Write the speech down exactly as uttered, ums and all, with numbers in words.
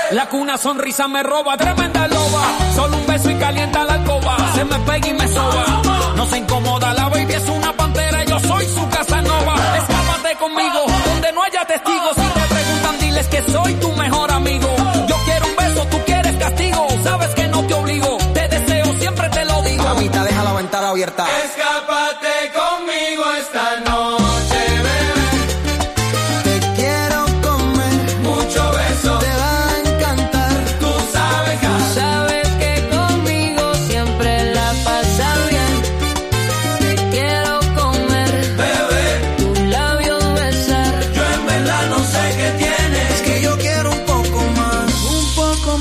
La cuna sonrisa me roba, tremenda loba. Solo un beso y calienta la alcoba. Se me pega y me soba. No se incomoda, la baby es una pantera. Yo soy su Casanova. Escápate conmigo, donde no haya testigos. Si te preguntan, diles que soy tu mejor amigo. Yo quiero un beso, tú quieres castigo. Sabes que no te obligo, te deseo, siempre te lo digo. Mamita, deja la ventana abierta. Escápate conmigo esta noche.